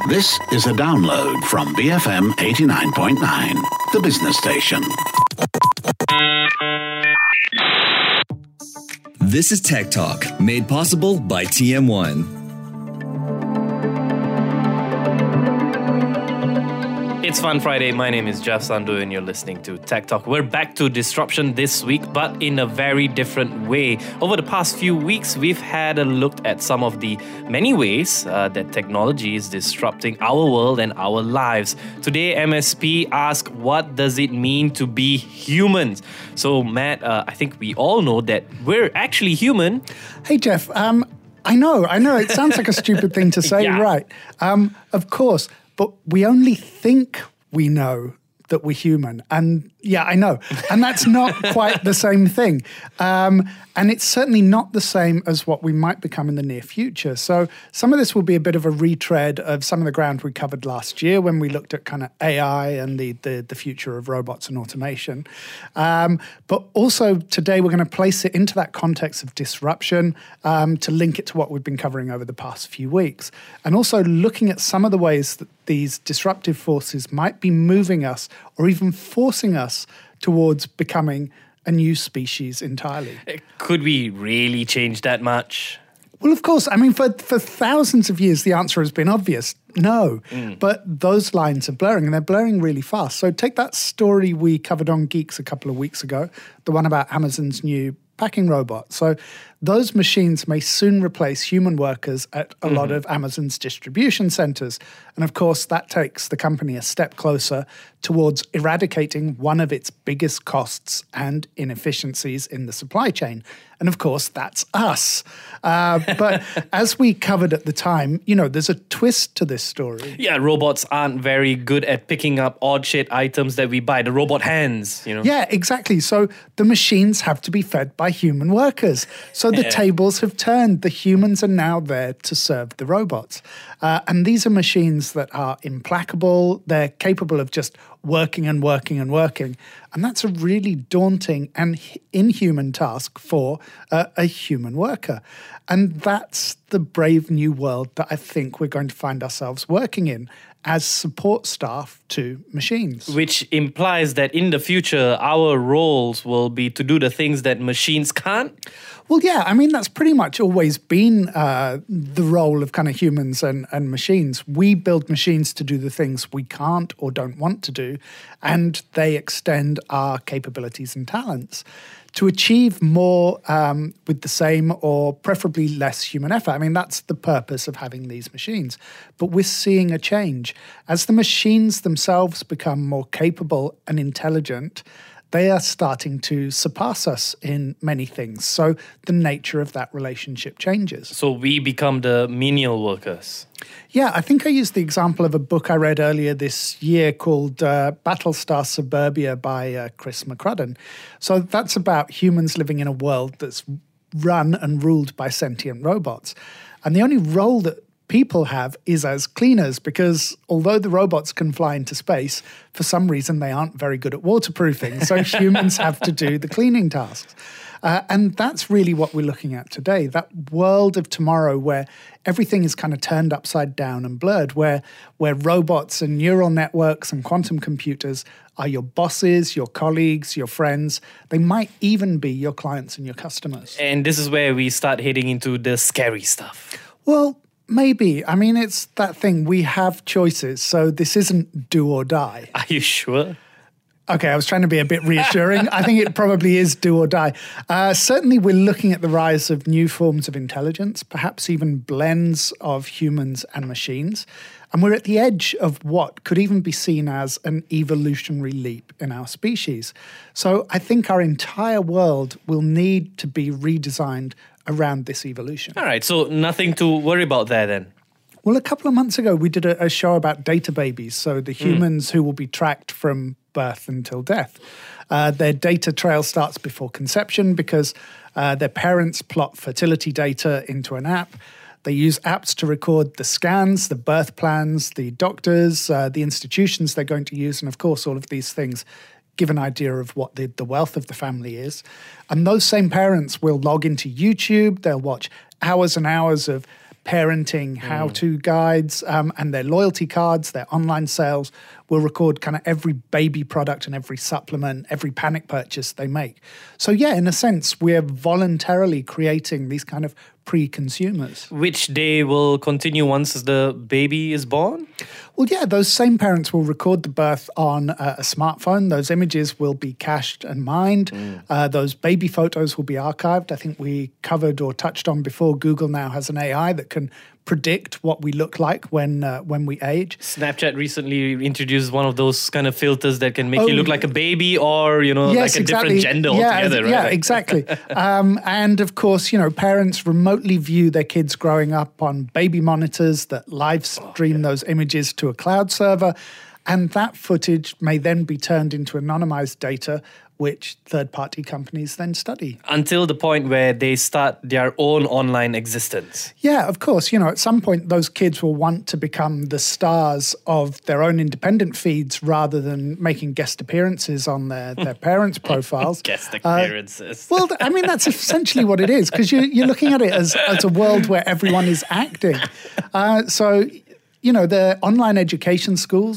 This is a download from BFM 89.9, the business station. This is Tech Talk, made possible by TM1. It's Fun Friday. My name is Jeff Sandhu and you're listening to Tech Talk. We're back to disruption this week, but in a very different way. Over the past few weeks, we've had a look at some of the many ways that technology is disrupting our world and our lives. Today, MSP asks, what does it mean to be humans? So, Matt, I think we all know that we're actually human. Hey, Jeff. I know. It sounds like a stupid thing to say, Yeah. right? Of course. But we only think we know that we're human. And yeah, I know. And that's not quite the same thing. And it's certainly not the same as what we might become in the near future. So some of this will be a bit of a retread of some of the ground we covered last year when we looked at kind of AI and the future of robots and automation. But also today we're going to place it into that context of disruption to link it to what we've been covering over the past few weeks. And also looking at some of the ways that these disruptive forces might be moving us or even forcing us towards becoming a new species entirely. Could we really change that much? Well, of course. I mean, for thousands of years, the answer has been obvious. No. But those lines are blurring, and they're blurring really fast. So take that story we covered on Geeks a couple of weeks ago, the one about Amazon's new packing robot. So those machines may soon replace human workers at a lot of Amazon's distribution centers. And of course, that takes the company a step closer towards eradicating one of its biggest costs and inefficiencies in the supply chain. And of course, that's us. But as we covered at the time, there's a twist to this story. Yeah, robots aren't very good at picking up odd shaped items that we buy. The robot hands, Yeah, exactly. So the machines have to be fed by human workers. So the tables have turned. The humans are now there to serve the robots. And these are machines that are implacable. They're capable of just working and working and working. And that's a really daunting and inhuman task for a human worker. And that's the brave new world that I think we're going to find ourselves working in as support staff to machines. Which implies that in the future, our roles will be to do the things that machines can't? Well, yeah, I mean, that's pretty much always been the role of kind of humans and machines. We build machines to do the things we can't or don't want to do, and they extend our capabilities and talents to achieve more with the same or preferably less human effort. I mean, that's the purpose of having these machines. But we're seeing a change. As the machines themselves become more capable and intelligent, they are starting to surpass us in many things. So the nature of that relationship changes. So we become the menial workers. Yeah, I think I used the example of a book I read earlier this year called Battlestar Suburbia by Chris McCrudden. So that's about humans living in a world that's run and ruled by sentient robots. And the only role that people have is as cleaners, because although the robots can fly into space, for some reason they aren't very good at waterproofing. So humans have to do the cleaning tasks. And that's really what we're looking at today, that world of tomorrow where everything is kind of turned upside down and blurred, where robots and neural networks and quantum computers are your bosses, your colleagues, your friends. They might even be your clients and your customers. And this is where we start heading into the scary stuff. Well, maybe. I mean, it's that thing. We have choices, so this isn't do or die. Are you sure? Okay, I was trying to be a bit reassuring. I think it probably is do or die. Certainly, we're looking at the rise of new forms of intelligence, perhaps even blends of humans and machines. And we're at the edge of what could even be seen as an evolutionary leap in our species. So I think our entire world will need to be redesigned around this evolution. All right, so nothing to worry about there then. Well, a couple of months ago, we did a show about data babies, so the humans who will be tracked from birth until death. Their data trail starts before conception because their parents plot fertility data into an app. They use apps to record the scans, the birth plans, the doctors, the institutions they're going to use, and of course, all of these things give an idea of what the wealth of the family is. And those same parents will log into YouTube, they'll watch hours and hours of parenting, how-to guides, and their loyalty cards, their online sales will record kind of every baby product and every supplement, every panic purchase they make. So yeah, in a sense, we're voluntarily creating these kind of pre-consumers. Which they will continue once the baby is born? Well, yeah, those same parents will record the birth on a smartphone. Those images will be cached and mined. Those baby photos will be archived. I think we covered or touched on before, Google now has an AI that can predict what we look like when we age. Snapchat recently introduced one of those kind of filters that can make you look like a baby or, Yes, like a different gender altogether, right? Yeah, exactly. And of course, parents remotely view their kids growing up on baby monitors that live stream those images to a cloud server. And that footage may then be turned into anonymized data, which third-party companies then study. Until the point where they start their own online existence. Yeah, of course. At some point, those kids will want to become the stars of their own independent feeds rather than making guest appearances on their parents' profiles. Guest appearances. Well, I mean, that's essentially what it is, because you're looking at it as a world where everyone is acting. The online education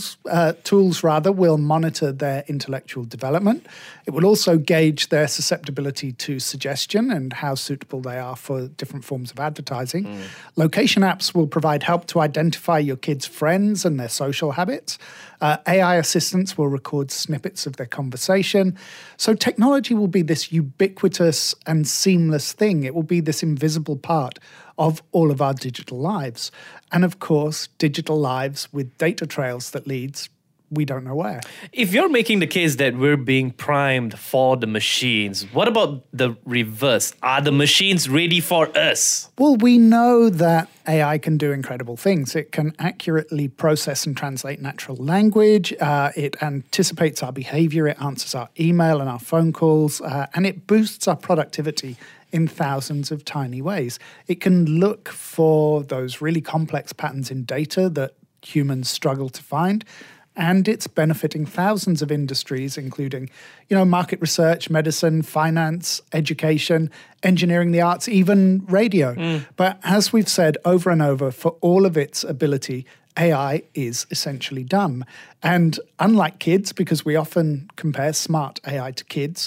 tools will monitor their intellectual development. It will also gauge their susceptibility to suggestion and how suitable they are for different forms of advertising. Location apps will provide help to identify your kids' friends and their social habits. AI assistants will record snippets of their conversation. So technology will be this ubiquitous and seamless thing. It will be this invisible part of all of our digital lives. And of course, digital lives with data trails that leads we don't know where. If you're making the case that we're being primed for the machines, what about the reverse? Are the machines ready for us? Well, we know that AI can do incredible things. It can accurately process and translate natural language. It anticipates our behavior. It answers our email and our phone calls. And it boosts our productivity in thousands of tiny ways. It can look for those really complex patterns in data that humans struggle to find. And it's benefiting thousands of industries, including, market research, medicine, finance, education, engineering, the arts, even radio. But as we've said over and over, for all of its ability, AI is essentially dumb. And unlike kids, because we often compare smart AI to kids,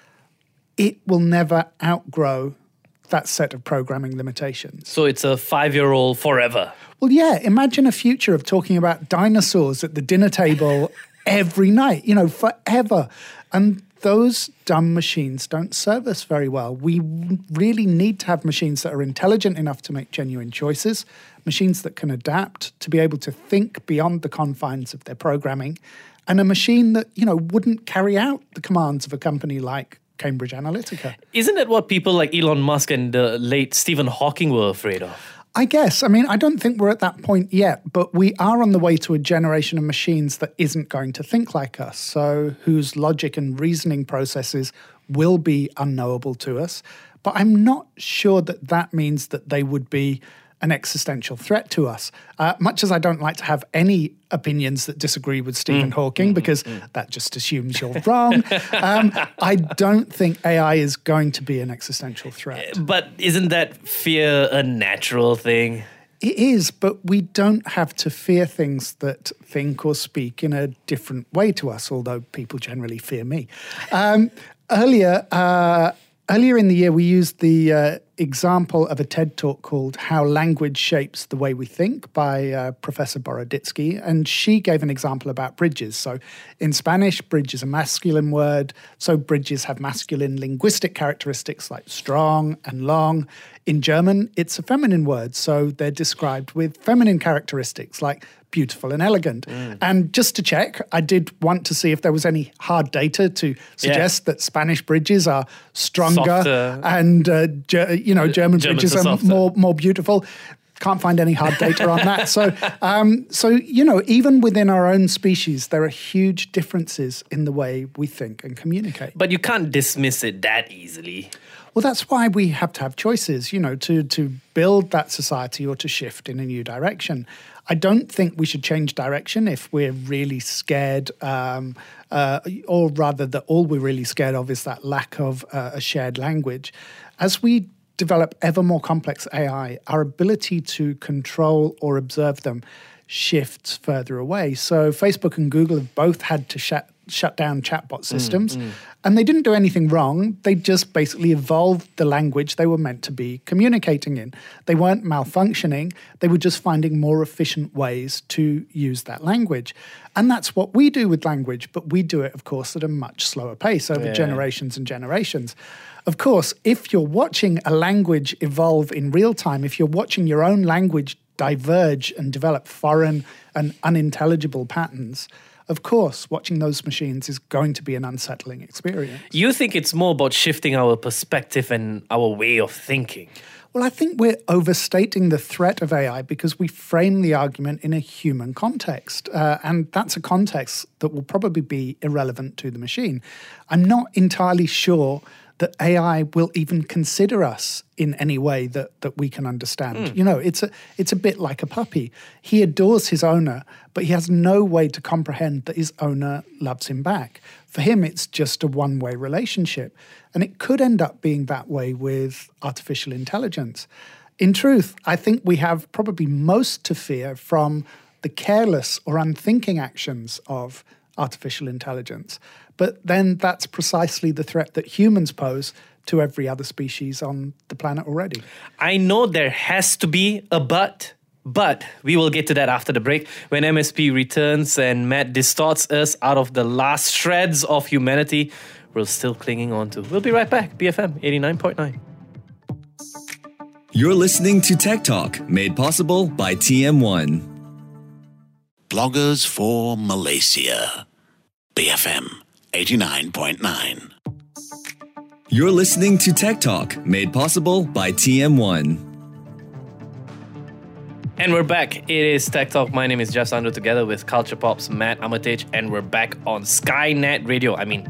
it will never outgrow that set of programming limitations. So it's a 5-year-old forever. Well, yeah, imagine a future of talking about dinosaurs at the dinner table every night, forever. And those dumb machines don't serve us very well. We really need to have machines that are intelligent enough to make genuine choices, machines that can adapt, to be able to think beyond the confines of their programming, and a machine that, wouldn't carry out the commands of a company like Cambridge Analytica. Isn't that what people like Elon Musk and the late Stephen Hawking were afraid of? I guess. I mean, I don't think we're at that point yet, but we are on the way to a generation of machines that isn't going to think like us, so whose logic and reasoning processes will be unknowable to us. But I'm not sure that means that they would be an existential threat to us. Much as I don't like to have any opinions that disagree with Stephen Hawking, because that just assumes you're wrong, I don't think AI is going to be an existential threat. But isn't that fear a natural thing? It is, but we don't have to fear things that think or speak in a different way to us, although people generally fear me. Earlier in the year, we used the example of a TED Talk called How Language Shapes the Way We Think by Professor Boroditsky, and she gave an example about bridges. So in Spanish, bridge is a masculine word, so bridges have masculine linguistic characteristics like strong and long. In German, it's a feminine word, so they're described with feminine characteristics like beautiful and elegant. And just to check, I did want to see if there was any hard data to suggest that Spanish bridges are stronger Softer. and German bridges are more beautiful. Can't find any hard data on that. So even within our own species, there are huge differences in the way we think and communicate. But you can't dismiss it that easily. Well, that's why we have to have choices, to build that society or to shift in a new direction. I don't think we should change direction if we're really scared, or rather that all we're really scared of is that lack of a shared language. As we develop ever more complex AI, our ability to control or observe them shifts further away. So Facebook and Google have both had to shut down chatbot systems, and they didn't do anything wrong. They just basically evolved the language they were meant to be communicating in. They weren't malfunctioning. They were just finding more efficient ways to use that language. And that's what we do with language, but we do it, of course, at a much slower pace over generations and generations. Of course, if you're watching a language evolve in real time, if you're watching your own language diverge and develop foreign and unintelligible patterns, of course, watching those machines is going to be an unsettling experience. You think it's more about shifting our perspective and our way of thinking? Well, I think we're overstating the threat of AI because we frame the argument in a human context. And that's a context that will probably be irrelevant to the machine. I'm not entirely sure that AI will even consider us in any way that we can understand. You know, it's a bit like a puppy. He adores his owner, but he has no way to comprehend that his owner loves him back. For him, it's just a one-way relationship. And it could end up being that way with artificial intelligence. In truth, I think we have probably most to fear from the careless or unthinking actions of artificial intelligence. But then that's precisely the threat that humans pose to every other species on the planet already. I know there has to be a but we will get to that after the break when MSP returns and Matt distorts us out of the last shreds of humanity we're still clinging on to. We'll be right back. BFM 89.9. You're listening to Tech Talk, made possible by TM1. Bloggers for Malaysia. BFM 89.9. You're listening to Tech Talk, made possible by TM1. And we're back. It is Tech Talk. My name is Jeff Sandu together with Culture Pop's Matt Amatich, and we're back on Skynet Radio. I mean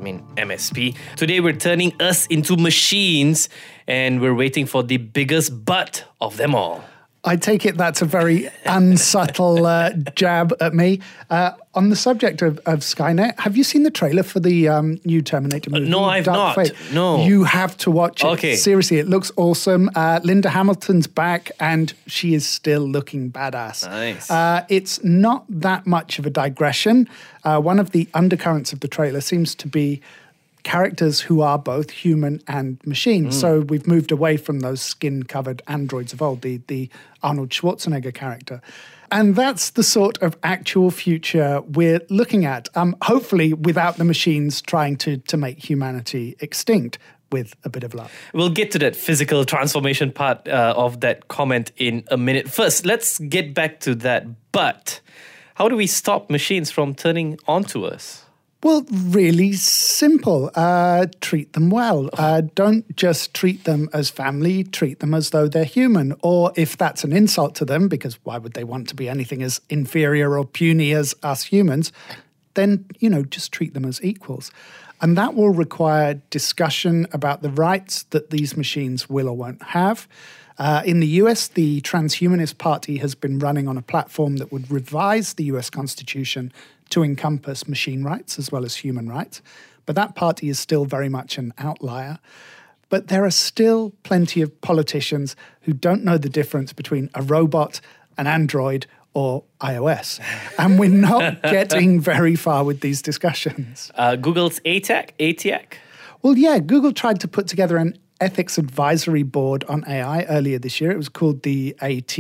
MSP. Today we're turning us into machines, and we're waiting for the biggest but of them all. I take it that's a very unsubtle jab at me. On the subject of Skynet, have you seen the trailer for the new Terminator movie? No, I've Dark not. Fate? No. You have to watch it. Okay. Seriously, it looks awesome. Linda Hamilton's back, and she is still looking badass. Nice. It's not that much of a digression. One of the undercurrents of the trailer seems to be characters who are both human and machine. So we've moved away from those skin-covered androids of old, the Arnold Schwarzenegger character. And that's the sort of actual future we're looking at, hopefully without the machines trying to make humanity extinct, with a bit of luck. We'll get to that physical transformation part of that comment in a minute. First, let's get back to that. But how do we stop machines from turning onto us? Well, really simple. Treat them well. Don't just treat them as family, treat them as though they're human. Or if that's an insult to them, because why would they want to be anything as inferior or puny as us humans, then, just treat them as equals. And that will require discussion about the rights that these machines will or won't have. In the US, the Transhumanist Party has been running on a platform that would revise the US Constitution to encompass machine rights as well as human rights. But that party is still very much an outlier. But there are still plenty of politicians who don't know the difference between a robot, an android, or iOS. And we're not getting very far with these discussions. Google's ATAC? Well, yeah, Google tried to put together an ethics advisory board on AI earlier this year. It was called the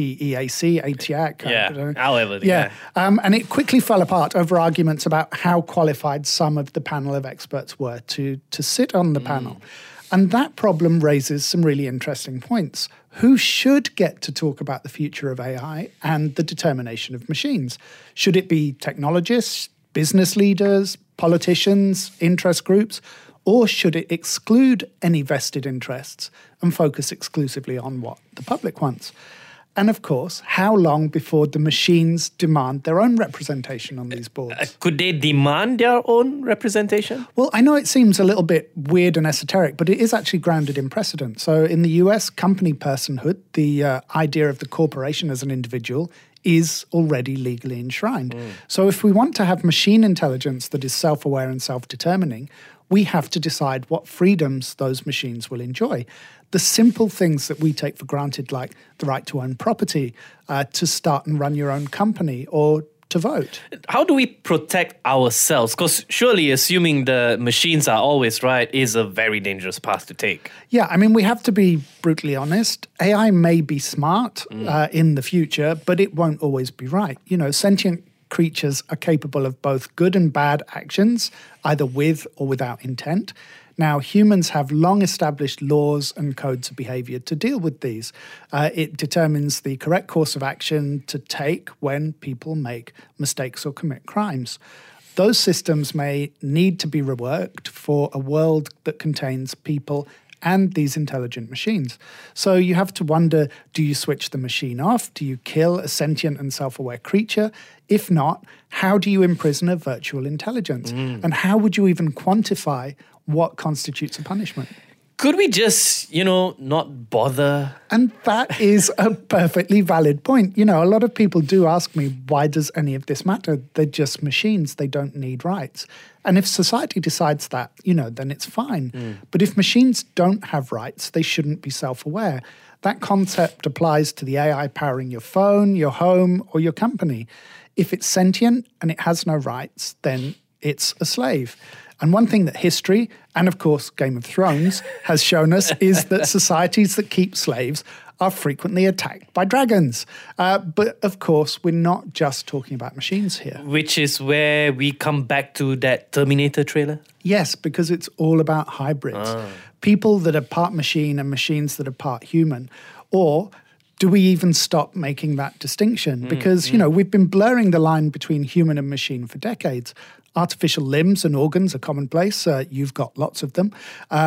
ATEAC. Yeah, however. Yeah. And it quickly fell apart over arguments about how qualified some of the panel of experts were to sit on the panel. And that problem raises some really interesting points. Who should get to talk about the future of AI and the determination of machines? Should it be technologists, business leaders, politicians, interest groups? Or should it exclude any vested interests and focus exclusively on what the public wants? And of course, how long before the machines demand their own representation on these boards? Could they demand their own representation? Well, I know it seems a little bit weird and esoteric, but it is actually grounded in precedent. So in the US, company personhood, the idea of the corporation as an individual, is already legally enshrined. So if we want to have machine intelligence that is self-aware and self-determining, we have to decide what freedoms those machines will enjoy. The simple things that we take for granted, like the right to own property, to start and run your own company, or to vote. How do we protect ourselves? Because surely assuming the machines are always right is a very dangerous path to take. Yeah, I mean, we have to be brutally honest. AI may be smart in the future, but it won't always be right. You know, sentient creatures are capable of both good and bad actions, either with or without intent. Now, humans have long established laws and codes of behavior to deal with these. It determines the correct course of action to take when people make mistakes or commit crimes. Those systems may need to be reworked for a world that contains people and these intelligent machines. So you have to wonder, do you switch the machine off? Do you kill a sentient and self-aware creature? If not, how do you imprison a virtual intelligence? And how would you even quantify what constitutes a punishment? Could we just, not bother? And that is a perfectly valid point. You know, a lot of people do ask me, why does any of this matter? They're just machines. They don't need rights. And if society decides that, then it's fine. But if machines don't have rights, they shouldn't be self-aware. That concept applies to the AI powering your phone, your home, or your company. If it's sentient and it has no rights, then it's a slave. And one thing that history, and of course Game of Thrones, has shown us is that societies that keep slaves are frequently attacked by dragons. But of course, we're not just talking about machines here. Which is where we come back to that Terminator trailer? Yes, because it's all about hybrids. People that are part machine and machines that are part human. Or do we even stop making that distinction? Because, we've been blurring the line between human and machine for decades. Artificial limbs and organs are commonplace. You've got lots of them.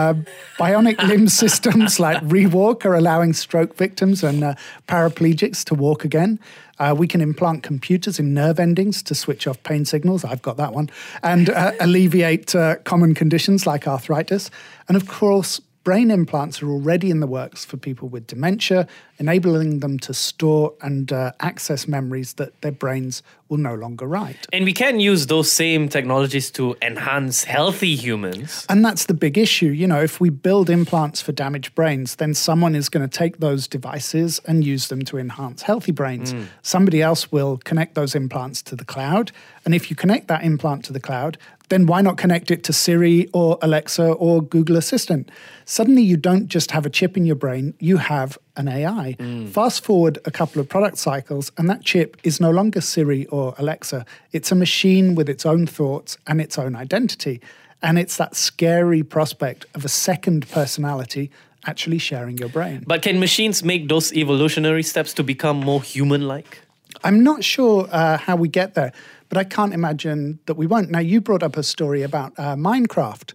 Bionic limb systems like Rewalk are allowing stroke victims and paraplegics to walk again. We can implant computers in nerve endings to switch off pain signals. I've got that one. And alleviate common conditions like arthritis. And of course, brain implants are already in the works for people with dementia, enabling them to store and access memories that their brains will no longer write. And we can use those same technologies to enhance healthy humans. And that's the big issue. If we build implants for damaged brains, then someone is going to take those devices and use them to enhance healthy brains. Somebody else will connect those implants to the cloud. And if you connect that implant to the cloud, then why not connect it to Siri or Alexa or Google Assistant? Suddenly you don't just have a chip in your brain, you have an AI. Fast forward a couple of product cycles and that chip is no longer Siri or Alexa. It's a machine with its own thoughts and its own identity. And it's that scary prospect of a second personality actually sharing your brain. But can machines make those evolutionary steps to become more human-like? I'm not sure how we get there, but I can't imagine that we won't. Now, you brought up a story about Minecraft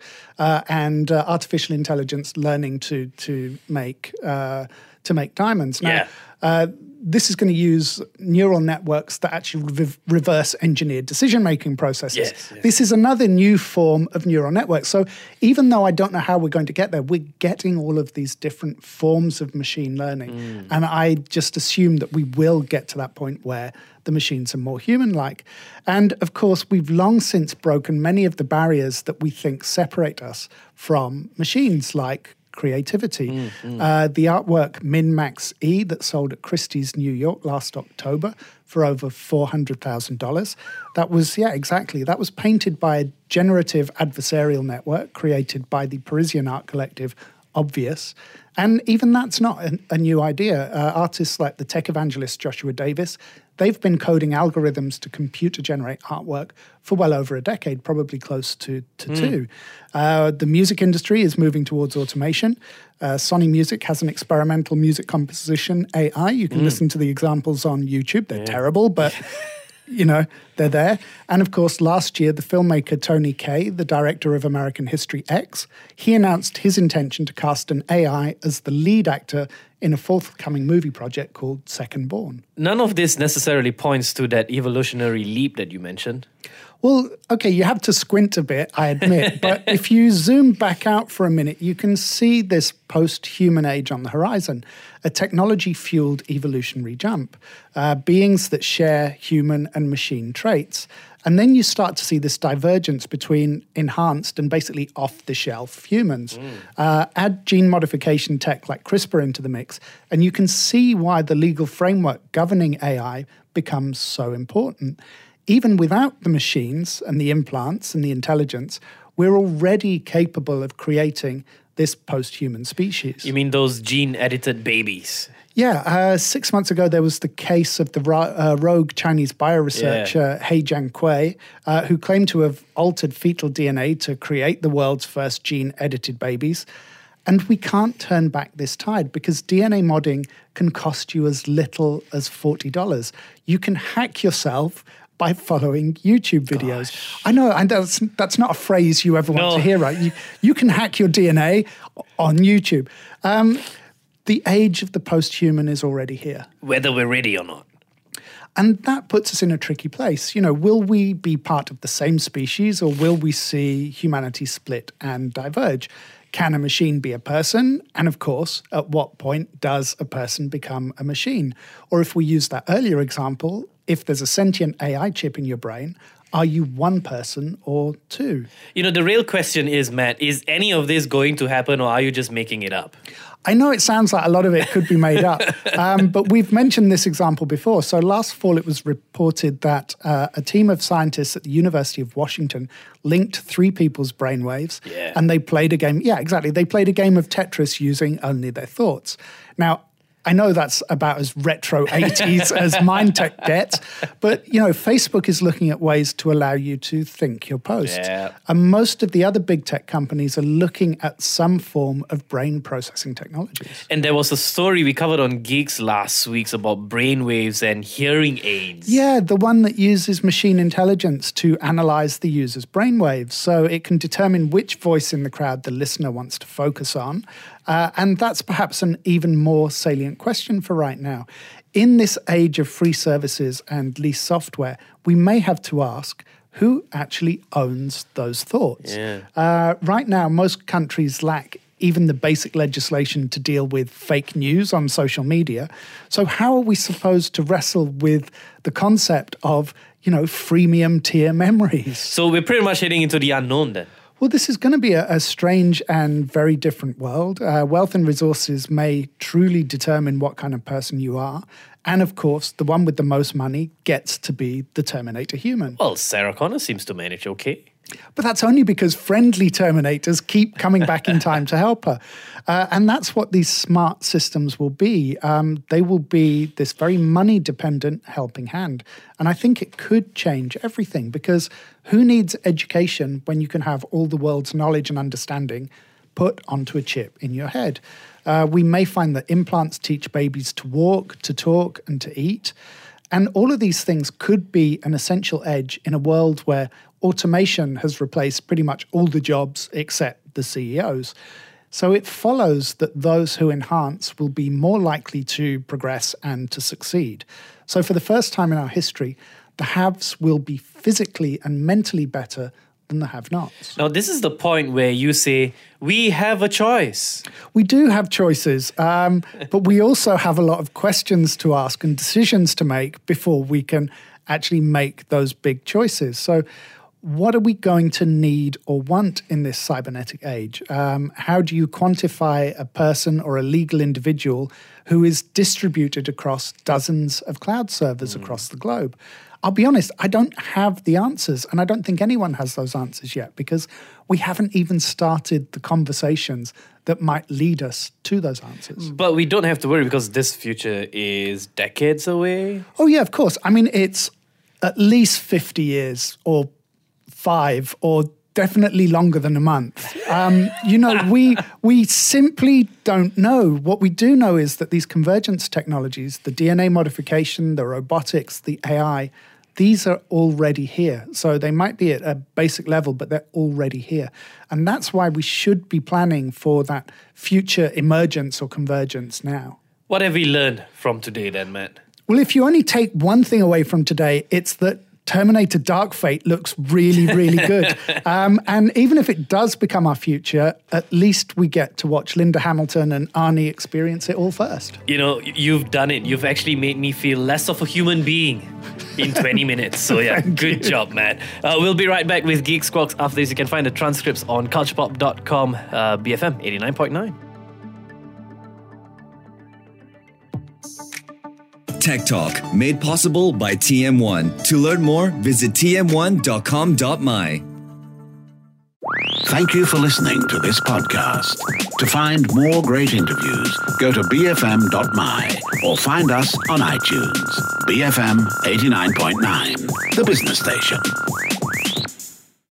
and artificial intelligence learning to make diamonds. Now, this is going to use neural networks that actually reverse engineer decision-making processes. Yes. This is another new form of neural network. So even though I don't know how we're going to get there, we're getting all of these different forms of machine learning. And I just assume that we will get to that point where the machines are more human-like. And of course, we've long since broken many of the barriers that we think separate us from machines, like creativity. The artwork Min-Max E that sold at Christie's New York last October for over $400,000. That was painted by a generative adversarial network created by the Parisian art collective Obvious. And even that's not a new idea. Artists like the tech evangelist Joshua Davis, they've been coding algorithms to computer-generate artwork for well over a decade, probably close to two. The music industry is moving towards automation. Sony Music has an experimental music composition AI. You can listen to the examples on YouTube. They're terrible, but they're there. And of course, last year, the filmmaker Tony Kaye, the director of American History X, he announced his intention to cast an AI as the lead actor in a forthcoming movie project called Second Born. None of this necessarily points to that evolutionary leap that you mentioned. Well, okay, you have to squint a bit, I admit, but if you zoom back out for a minute, you can see this post-human age on the horizon, a technology-fueled evolutionary jump, beings that share human and machine traits. And then you start to see this divergence between enhanced and basically off-the-shelf humans. Add gene modification tech like CRISPR into the mix, and you can see why the legal framework governing AI becomes so important. Even without the machines and the implants and the intelligence, we're already capable of creating this post-human species. You mean those gene-edited babies? Yeah, 6 months ago, there was the case of the rogue Chinese bioresearcher He Jiankui, who claimed to have altered fetal DNA to create the world's first gene-edited babies. And we can't turn back this tide because DNA modding can cost you as little as $40. You can hack yourself by following YouTube videos. I know, and that's not a phrase you ever want to hear, right? You can hack your DNA on YouTube. The age of the post-human is already here. Whether we're ready or not. And that puts us in a tricky place. You know, will we be part of the same species or will we see humanity split and diverge? Can a machine be a person? And of course, at what point does a person become a machine? Or if we use that earlier example, if there's a sentient AI chip in your brain, are you one person or two? You know, the real question is, Matt, is any of this going to happen or are you just making it up? I know it sounds like a lot of it could be made up, but we've mentioned this example before. So last fall, it was reported that a team of scientists at the University of Washington linked 3 people's brainwaves and they played a game. Yeah, exactly. They played a game of Tetris using only their thoughts. Now, I know that's about as retro 80s as Mindtech gets, but, you know, Facebook is looking at ways to allow you to think your post. Yeah. And most of the other big tech companies are looking at some form of brain processing technologies. And there was a story we covered on Geeks last week about brainwaves and hearing aids. Yeah, the one that uses machine intelligence to analyze the user's brainwaves so it can determine which voice in the crowd the listener wants to focus on. And that's perhaps an even more salient question for right now. In this age of free services and leased software, we may have to ask, who actually owns those thoughts? Yeah. Right now, most countries lack even the basic legislation to deal with fake news on social media. So how are we supposed to wrestle with the concept of, you know, freemium tier memories? So we're pretty much heading into the unknown then. Well, this is going to be a strange and very different world. Wealth and resources may truly determine what kind of person you are. And of course, the one with the most money gets to be the Terminator human. Well, Sarah Connor seems to manage okay. But that's only because friendly Terminators keep coming back in time to help her. And that's what these smart systems will be. They will be this very money-dependent helping hand. And I think it could change everything because who needs education when you can have all the world's knowledge and understanding put onto a chip in your head? We may find that implants teach babies to walk, to talk, and to eat. And all of these things could be an essential edge in a world where automation has replaced pretty much all the jobs except the CEOs. So it follows that those who enhance will be more likely to progress and to succeed. So for the first time in our history, the haves will be physically and mentally better than the have-nots. Now, this is the point where you say, we have a choice. We do have choices, but we also have a lot of questions to ask and decisions to make before we can actually make those big choices. So what are we going to need or want in this cybernetic age? How do you quantify a person or a legal individual who is distributed across dozens of cloud servers across the globe? I'll be honest, I don't have the answers, and I don't think anyone has those answers yet because we haven't even started the conversations that might lead us to those answers. But we don't have to worry because this future is decades away. Oh, yeah, of course. I mean, it's at least 50 years or 5 or definitely longer than a month. You know, we simply don't know. What we do know is that these convergence technologies, the DNA modification, the robotics, the AI, these are already here. So they might be at a basic level, but they're already here. And that's why we should be planning for that future emergence or convergence now. What have we learned from today then, Matt? Well, if you only take one thing away from today, it's that Terminator Dark Fate looks really, really good. And even if it does become our future, at least we get to watch Linda Hamilton and Arnie experience it all first. You know, you've done it. You've actually made me feel less of a human being in 20 minutes. So yeah, good job, man. We'll be right back with Geek Squawks after this. You can find the transcripts on culturepop.com, BFM 89.9. Tech Talk, made possible by TM1. To learn more, visit tm1.com.my. Thank you for listening to this podcast. To find more great interviews, go to bfm.my or find us on iTunes. BFM 89.9, the business station.